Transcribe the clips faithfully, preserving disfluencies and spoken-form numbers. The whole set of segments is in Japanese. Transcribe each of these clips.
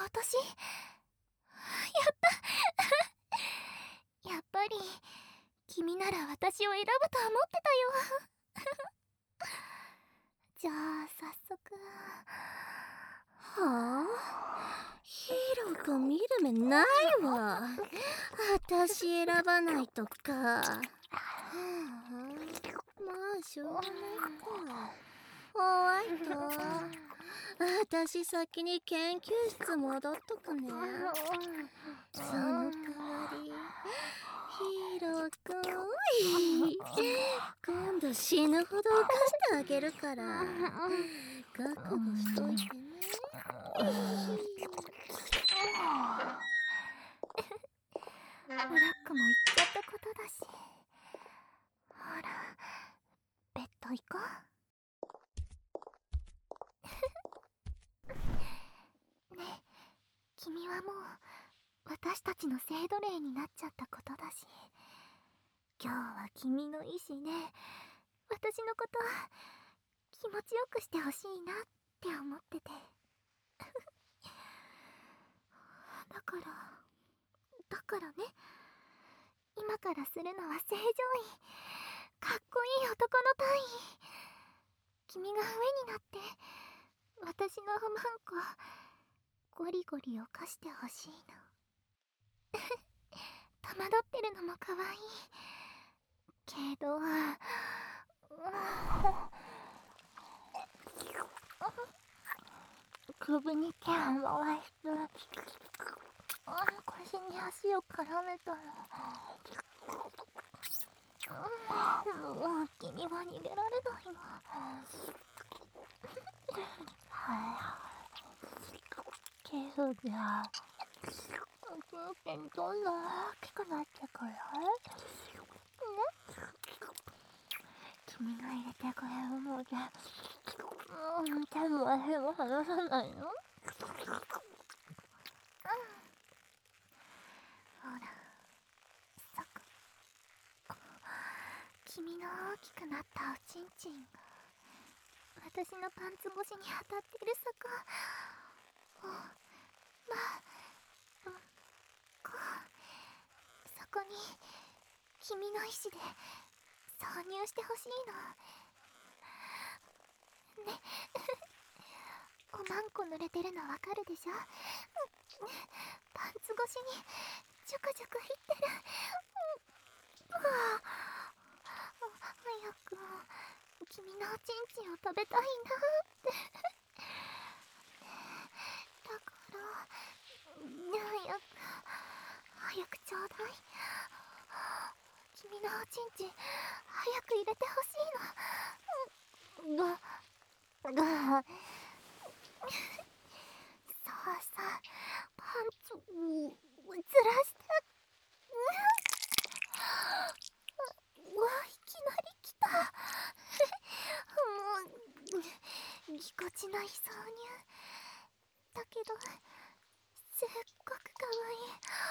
私、やったやっぱり君なら私を選ぶと思ってたよじゃあ早速。 はあ、ヒーローくん見る目ないわ。私選ばないとか。はあ、まあしょうがないか。ホワイト、私先に研究室戻っとくね。その代わりヒーローくん今度死ぬほど犯してあげるから覚悟しといてね。 ブラックも言っちゃったことだし、ほらベッド行こうねえ、君はもう私たちの制度例になっちゃったことだし、今日は君の意思で私のこと気持ちよくしてほしいなって思っててだからだからね、今からするのは正常位、かっこいい男の単位。君が上になって私のマンコゴリゴリ犯してほしいの戸惑ってるのも可愛いけど、首に手を回して腰に足を絡めたら、もう君は逃げられないわけどじゃあ君ってどんどん大きくなってくるね。君が入れてくれるので、うん、手も足も離さないの。ほら、そこ。君の大きくなったおちんちんが私のパンツ越しに当たってるそこを、まあ、うん、こう、そこに君の意志で挿入してほしいのねおまんこ濡れてるのわかるでしょ。パンツ越しにちょこちょこいってる。うわ早く君のおちんちんを食べたいなってだから早く早くちょうだい。君のおちんちん早く入れてほしいの。ががさあさあパンツをずらして、うわいきなり来たもうぎこちない挿入だけどすっごくかわいい。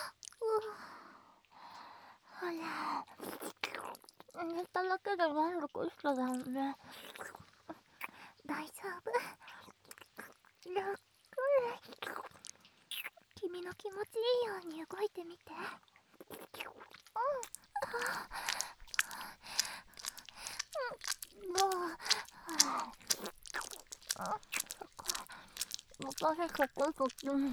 ほら寝ただけで満足しただね。大丈夫、ゆっくり君の気持ちいいように動いてみて。うんどう、あ、そっか、私そこそっち、うん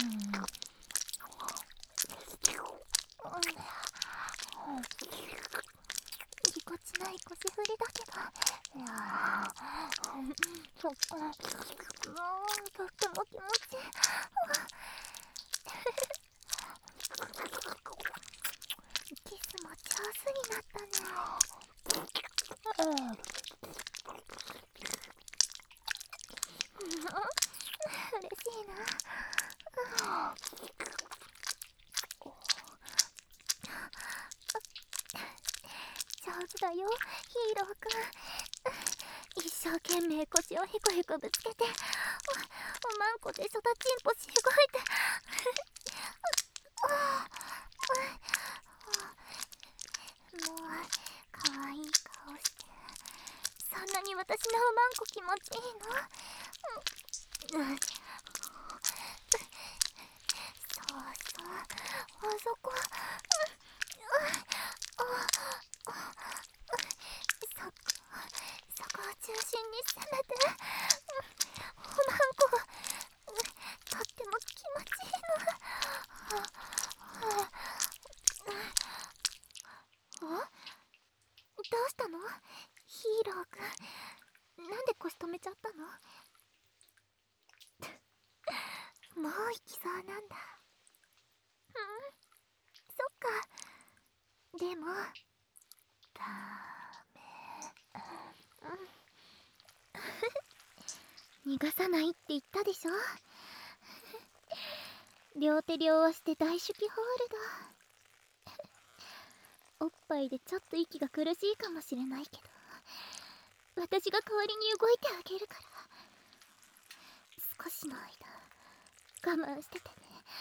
ぎこちない腰振りだけど、いやそっか、もうとっても気持ちいい。キスも上手になったね。嬉しいな。上手だよヒーローくん。一生懸命腰をヘコヘコぶつけて、お, おまんこでそたちんぽし動いてもうかわいい顔して、そんなに私のおまんこ気持ちいいの？うん、 そこ、うん、ああ、そこそこを中心に攻めて、おまんこ、とっても気持ちいいの。お？どうしたの？ヒーローくん、なんで腰止めちゃったの？もう行きそうなんだ。うん、そっか。でもダメ。うん逃がさないって言ったでしょ。両手両足で大手記ホールド。おっぱいでちょっと息が苦しいかもしれないけど、私が代わりに動いてあげるから、少しの間我慢しててね。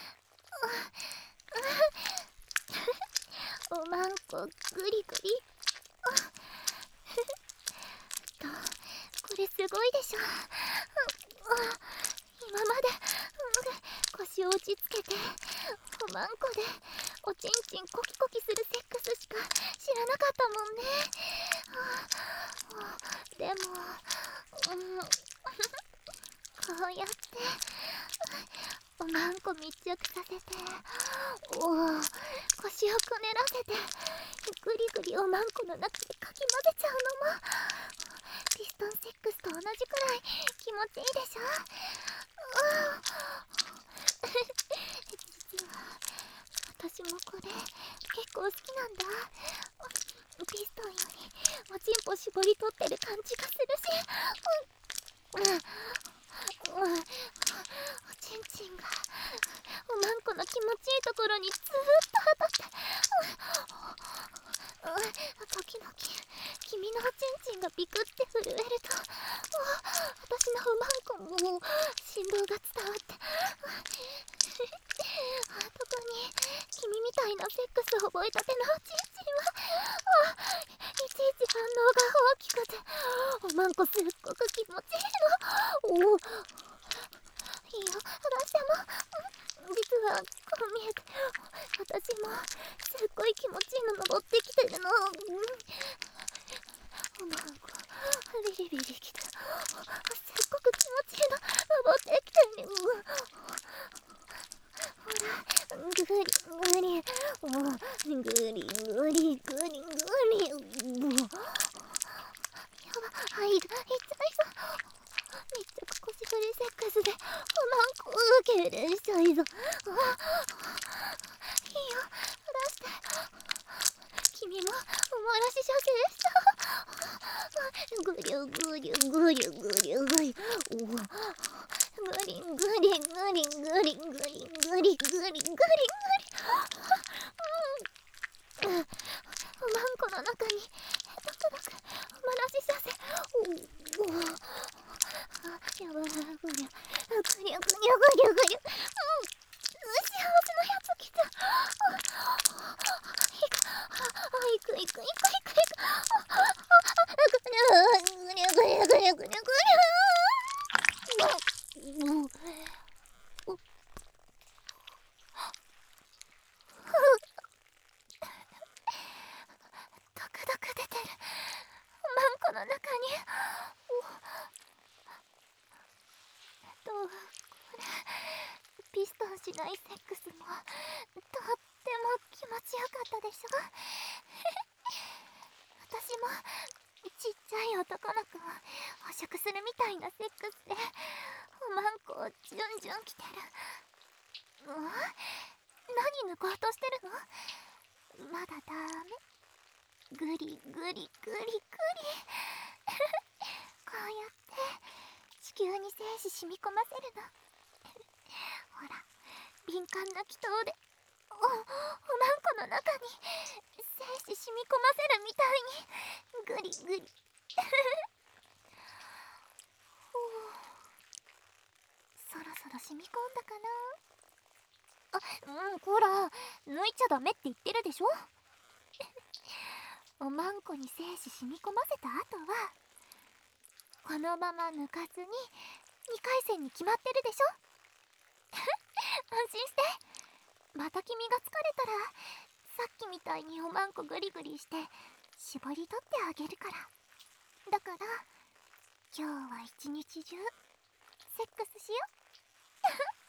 おまんこグリグリ。と、これすごいでしょ。今まで腰を落ち着けておまんこでおちんちんコキコキするセックスしか知らなかったもんね。でも、うん、こうやっておまんこ密着させて、おお、腰をこねらせてぐりぐりおまんこの中でかき混ぜちゃうのもピストンセックスと同じくらい気持ちいいでしょ。実は私もこれ結構好きなんだ。ピストンよりおちんぽ絞り取ってる感じがするし、うんうんうん、おちんちんがおまんこの気持ちいいところにずーっと当たって、うんうん、時々君のおちんちんがビクって震えると、私のおまんこも振動が伝わって、特に君みたいなセックス覚えたてのおちんちんはいちいち反応が大きくて、おまんこすっごく気持ちいいの。おお、いいよ、どうしても。実はこう見えて私もすっごい気持ちいいの登ってきてるの。おまんこビリビリきてすっごく気持ちいいの登ってきてる。ほら、グリグリ、おグリグリグリグリグリ、やば、はい、いっちゃいそう。密着腰振りセックスでおまんこ痙攣しちゃいそう。いいよ、離して。君もおもらし射精した。ぐりゅぐりゅぐりゅぐりゅぐりゅ、おグリングリングリングリングリングリングリングリングリン、おまんこの中にドクドクおもらし射精。おお、やばい、ぐりゅぐりゅぐりゅぐりゅぐりゅぐりゅ、うん、幸せなやつ来た。いく、いくいくいくいくいく、ぐりゅぐりゅぐりゅぐりゅぐりゅぐりゅ、ドクドク出てる。おまんこの中に。と、これピストンしないセックスもとっても気持ちよかったでしょ。私もちっちゃい男の子を捕食するみたいなセックスでおまんこをジュンジュンきてる。ん？何抜こうとしてるの？まだダメ。グリグリグリグリこうやって地球に精子染み込ませるの。ほら、敏感な気筒でお、おまんこの中に精子染み込ませるみたいにグリグリそろそろ染み込んだかな。あ、うん、ほら、抜いちゃダメって言ってるでしょ。おまんこに精子染み込ませた後はこのまま抜かずににかい戦に決まってるでしょ。安心して、 また君が疲れたらさっきみたいにおまんこグリグリして絞り取ってあげるから。だから今日は一日中セックスしよ。